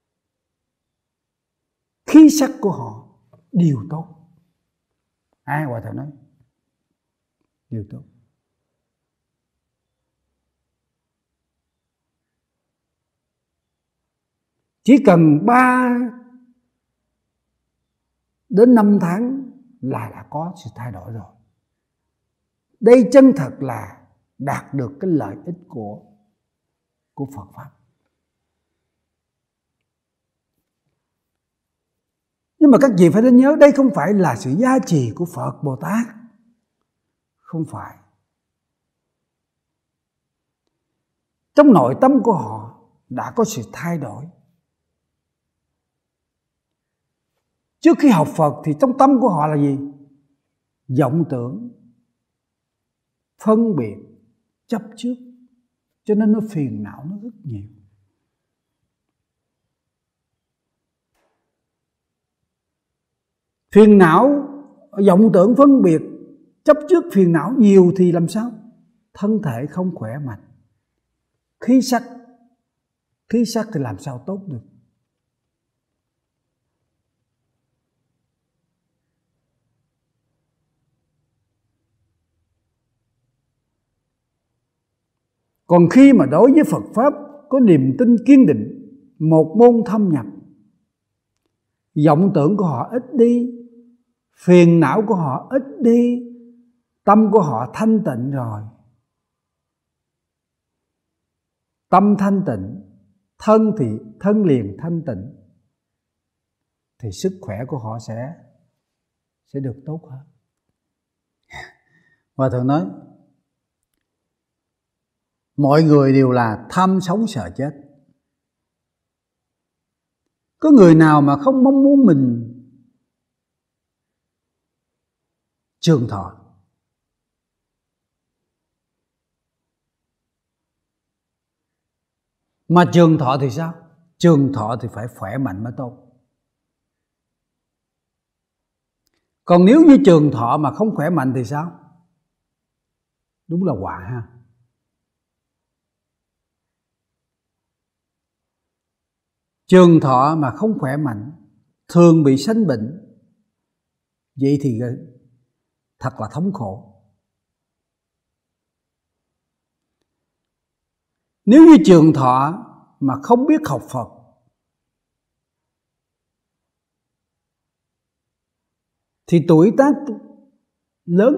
khí sắc của họ đều tốt. Ai Hòa Thượng nói đều tốt. Chỉ cần ba đến năm tháng là đã có sự thay đổi rồi. Đây chân thật là đạt được cái lợi ích của của Phật pháp. Nhưng mà các vị phải nên nhớ, đây không phải là sự gia trì của Phật Bồ Tát. Không phải. Trong nội tâm của họ đã có sự thay đổi. Trước khi học Phật thì trong tâm của họ là gì? Vọng tưởng, phân biệt, chấp trước. Cho nên nó phiền não nó rất nhiều. Phiền não, vọng tưởng, phân biệt, chấp trước, phiền não nhiều thì làm sao? Thân thể không khỏe mạnh. Khí sắc, khí sắc thì làm sao tốt được? Còn khi mà đối với Phật pháp có niềm tin kiên định, một môn thâm nhập, vọng tưởng của họ ít đi, phiền não của họ ít đi, tâm của họ thanh tịnh rồi. Tâm thanh tịnh, thân thì thân liền thanh tịnh, thì sức khỏe của họ sẽ sẽ được tốt hơn. Hòa Thượng nói mọi người đều là tham sống sợ chết. Có người nào mà không mong muốn mình trường thọ? Mà trường thọ thì sao? Trường thọ thì phải khỏe mạnh mới tốt. Còn nếu như trường thọ mà không khỏe mạnh thì sao? Đúng là họa ha. Trường thọ mà không khỏe mạnh, thường bị sanh bệnh, vậy thì thật là thống khổ. Nếu như trường thọ mà không biết học Phật, thì tuổi tác lớn,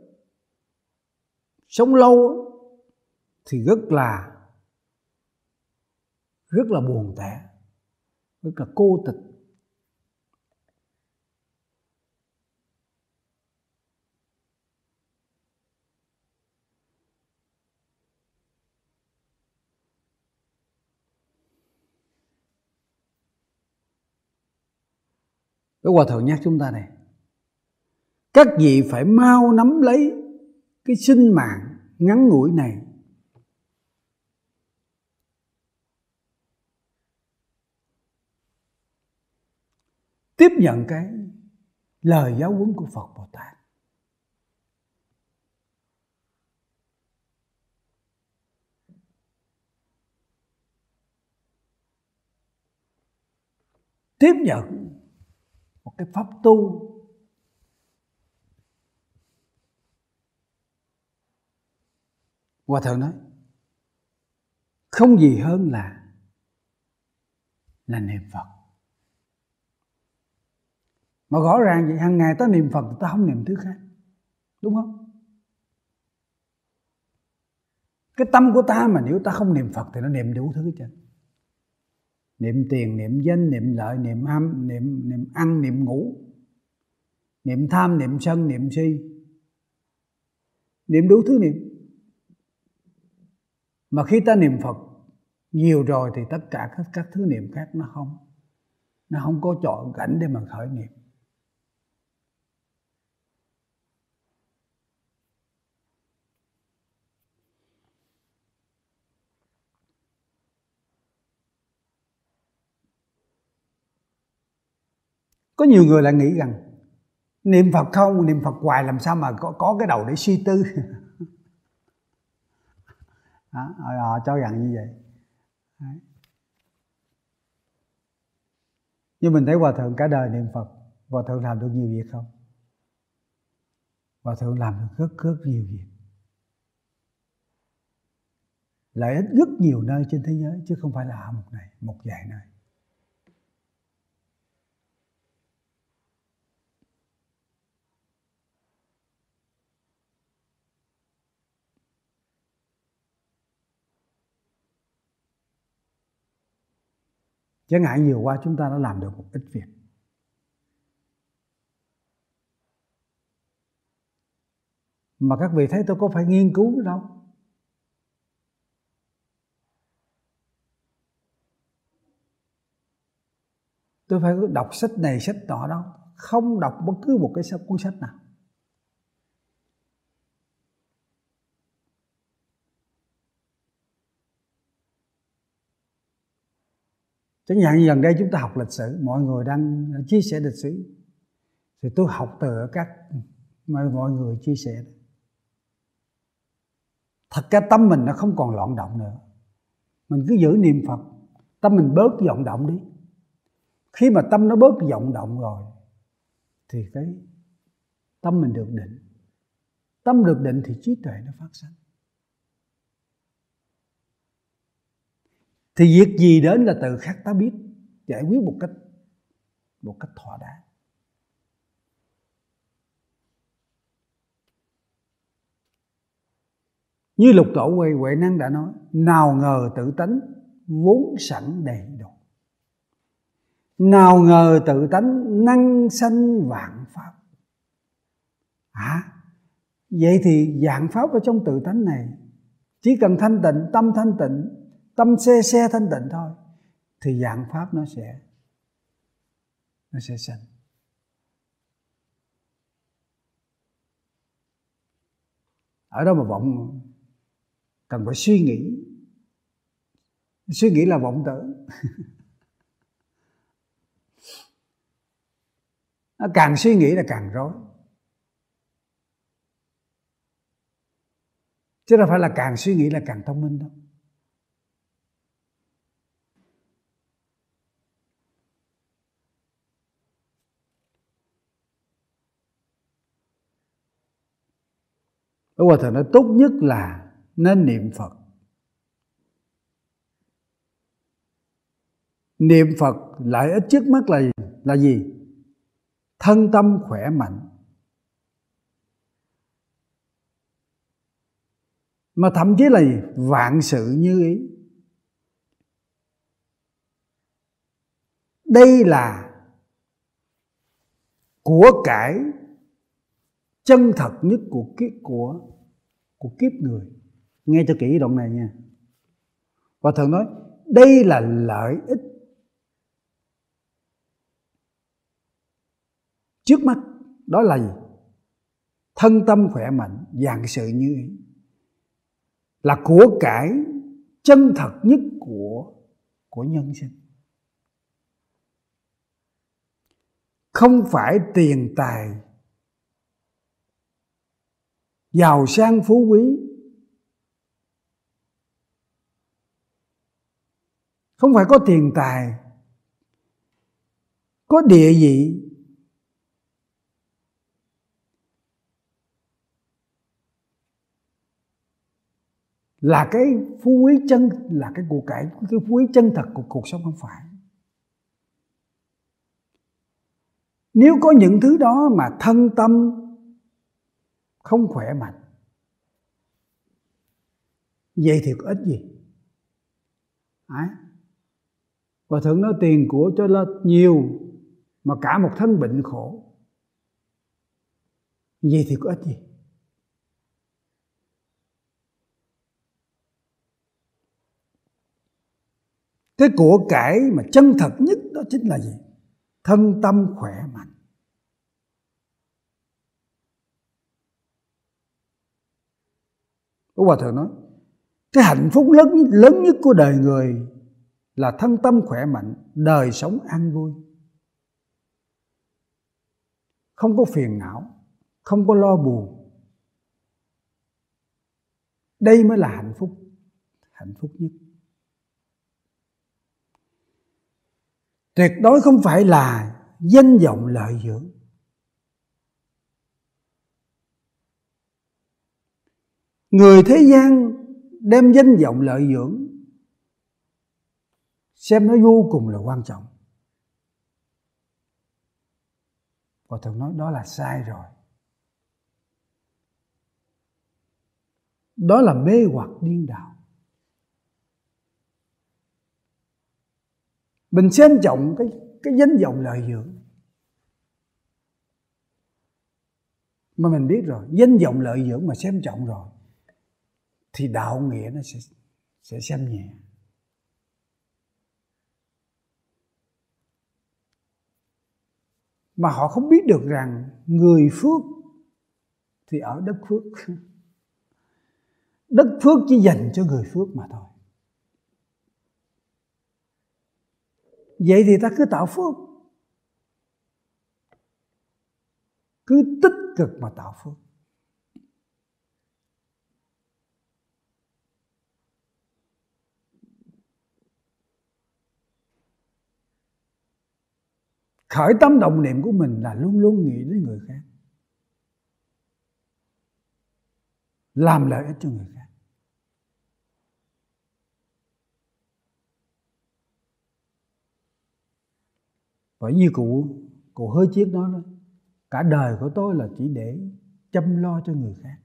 sống lâu thì rất là rất là buồn tẻ, rất là cô tịch. Cái Hòa Thượng nhắc chúng ta này, các vị phải mau nắm lấy cái sinh mạng ngắn ngủi này, tiếp nhận cái lời giáo huấn của Phật Bồ Tát. Tiếp nhận một cái pháp tu Hòa Thượng nói không gì hơn là là niệm Phật. Mà rõ ràng vậy, hàng ngày ta niệm Phật, ta không niệm thứ khác, đúng không? Cái tâm của ta mà nếu ta không niệm Phật thì nó niệm đủ thứ hết trơn. Niệm tiền, niệm danh, niệm lợi, niệm ham, niệm niệm ăn, niệm ngủ, niệm tham, niệm sân, niệm si, niệm đủ thứ niệm. Mà khi ta niệm Phật nhiều rồi thì tất cả các, các thứ niệm khác nó không nó không có chỗ rảnh để mà khởi niệm. Có nhiều người lại nghĩ rằng niệm Phật không, niệm Phật hoài làm sao mà có, có cái đầu để suy tư. Đó, họ cho rằng như vậy. Đấy. Nhưng mình thấy Hòa Thượng cả đời niệm Phật, Hòa Thượng làm được nhiều việc không? Hòa Thượng làm được rất rất nhiều việc, lợi ích rất nhiều nơi trên thế giới, chứ không phải là ở một này, một vài nơi. Chẳng hạn vừa qua chúng ta đã làm được một ít việc. Mà các vị thấy tôi có phải nghiên cứu đâu. Tôi phải đọc sách này sách nọ đâu. Không đọc bất cứ một cái cuốn sách nào. Chẳng hạn như gần đây chúng ta học lịch sử, mọi người đang chia sẻ lịch sử, thì tôi học từ các mọi người chia sẻ. Thật ra tâm mình nó không còn loạn động nữa. Mình cứ giữ niệm Phật, tâm mình bớt vọng động đi. Khi mà tâm nó bớt vọng động rồi thì cái tâm mình được định. Tâm được định thì trí tuệ nó phát sinh. Thì việc gì đến là từ khắc ta biết, giải quyết một cách một cách thỏa đáng. Như Lục Tổ Huệ Huệ Năng đã nói, nào ngờ tự tánh vốn sẵn đầy đủ. Nào ngờ tự tánh năng sanh vạn pháp. À, vậy thì vạn pháp ở trong tự tánh này, chỉ cần thanh tịnh, tâm thanh tịnh, tâm xe xe thanh tịnh thôi, thì vạn pháp nó sẽ nó sẽ sanh. Ở đó mà vọng cần phải suy nghĩ. Suy nghĩ là vọng tưởng. Nó càng suy nghĩ là càng rối. Chứ đâu phải là càng suy nghĩ là càng thông minh đâu. Đức Hòa Thượng nói tốt nhất là nên niệm Phật. Niệm Phật lợi ích trước mắt là là gì? Thân tâm khỏe mạnh. Mà thậm chí là vạn sự như ý. Đây là của cải chân thật nhất của kiếp của của kiếp người. Nghe cho kỹ đoạn này nha. Và Thượng nói đây là lợi ích trước mắt, đó là gì? Thân tâm khỏe mạnh, vạn sự như ý, là của cải chân thật nhất của của nhân sinh. Không phải tiền tài, giàu sang phú quý, không phải có tiền tài, có địa vị, là cái phú quý chân, là cái của cải, cái phú quý chân thật của cuộc sống, không phải. Nếu có những thứ đó mà thân tâm không khỏe mạnh, vậy thì có ích gì? À, Hòa Thượng nói tiền của cho là nhiều mà cả một thân bệnh khổ, vậy thì có ích gì? Cái của cải mà chân thật nhất đó chính là gì? Thân tâm khỏe mạnh. Đức Hòa Thượng nói cái hạnh phúc lớn, lớn nhất của đời người là thân tâm khỏe mạnh, đời sống an vui, không có phiền não, không có lo buồn. Đây mới là hạnh phúc, hạnh phúc nhất. tuyệt đối không phải là danh vọng lợi dưỡng. Người thế gian đem danh vọng lợi dưỡng xem nó vô cùng là quan trọng. Và thường nói đó là sai rồi. Đó là mê hoặc điên đảo. Mình xem trọng cái, cái danh vọng lợi dưỡng. Mà mình biết rồi, danh vọng lợi dưỡng mà xem trọng rồi thì đạo nghĩa nó sẽ, sẽ xem nhẹ. Mà họ không biết được rằng người phước thì ở đất phước. Đất phước chỉ dành cho người phước mà thôi. Vậy thì ta cứ tạo phước, cứ tích cực mà tạo phước. Khởi tâm động niệm của mình là luôn luôn nghĩ đến người khác, làm lợi ích cho người khác. Bởi như cụ cụ Hới Chiết nói đó, cả đời của tôi là chỉ để chăm lo cho người khác.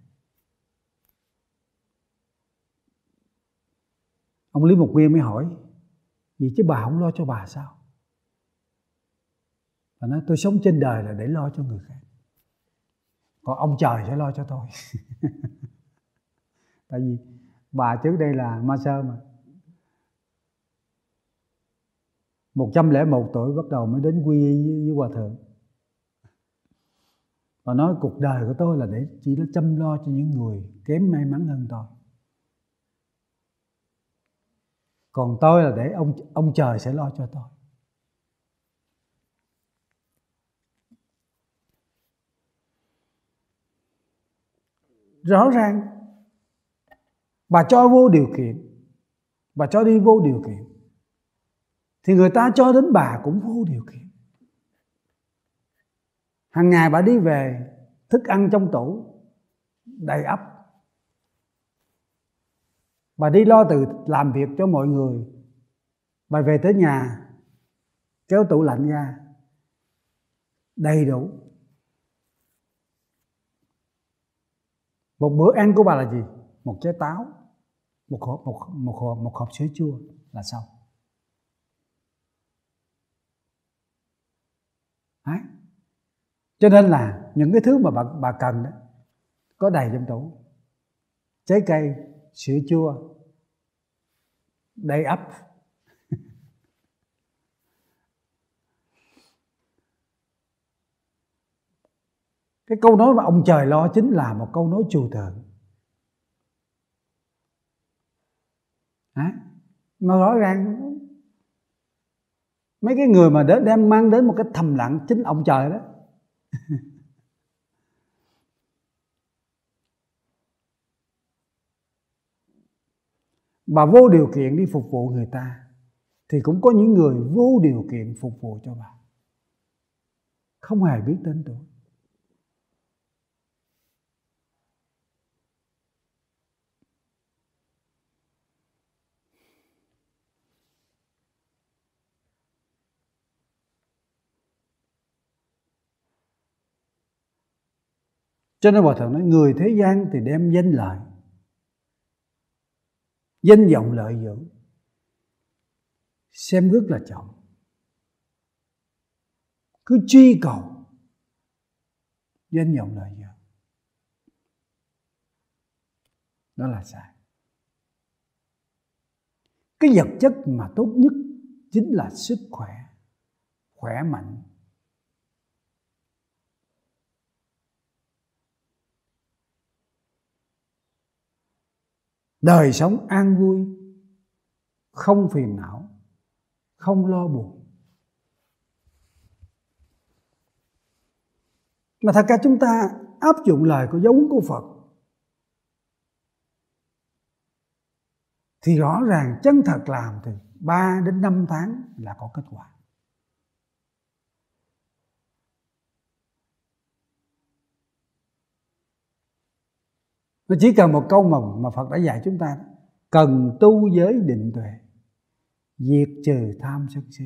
Ông Lý Mục Nguyên mới hỏi, vậy chứ bà không lo cho bà sao? Bà nói tôi sống trên đời là để lo cho người khác, còn ông trời sẽ lo cho tôi. Tại vì bà trước đây là ma sơ mà, một trăm lẻ một tuổi bắt đầu mới đến quy y với hòa thượng. Và nói cuộc đời của tôi là để chỉ là chăm lo cho những người kém may mắn hơn tôi, còn tôi là để ông ông trời sẽ lo cho tôi. Rõ ràng bà cho vô điều kiện, bà cho đi vô điều kiện, thì người ta cho đến bà cũng vô điều kiện. Hàng ngày bà đi về, thức ăn trong tủ đầy ắp. Bà đi lo từ làm việc cho mọi người, bà về tới nhà kéo tủ lạnh ra đầy đủ. Một bữa ăn của bà là gì? Một trái táo, một hộp, một, một hộp, một hộp sữa chua là xong. Đấy. Cho nên là những cái thứ mà bà, bà cần đó có đầy trong tủ. Trái cây, sữa chua đầy ắp. Cái câu nói mà ông trời lo chính là một câu nói trừu tượng. Đấy. Mà rõ ràng mấy cái người mà đến đem mang đến một cái thầm lặng chính ông trời đó. Bà vô điều kiện đi phục vụ người ta thì cũng có những người vô điều kiện phục vụ cho bà, không hề biết tên tuổi. Cho nên Hòa Thượng nói người thế gian thì đem danh lợi, danh vọng lợi dưỡng xem rất là trọng, cứ truy cầu danh vọng lợi dưỡng, đó là sai. Cái vật chất mà tốt nhất chính là sức khỏe, khỏe mạnh. Đời sống an vui, không phiền não, không lo buồn. Mà thật ra chúng ta áp dụng lời của giáo huấn của Phật thì rõ ràng chân thật làm thì ba đến năm tháng là có kết quả. Nó chỉ cần một câu mà, mà Phật đã dạy chúng ta: cần tu giới định tuệ, diệt trừ tham sân si.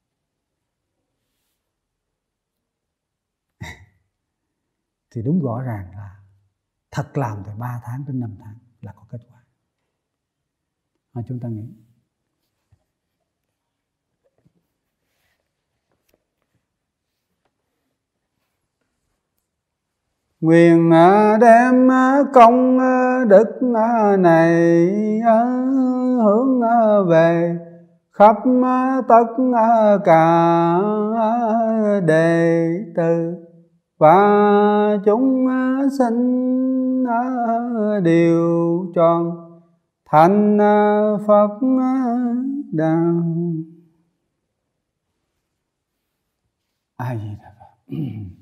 Thì đúng rõ ràng là thật làm từ ba tháng đến năm tháng là có kết quả. À, chúng ta nghĩ nguyện đem công đức này hướng về khắp tất cả đệ tử và chúng sinh đều tròn thành Phật đạo. A Di Đà Phật.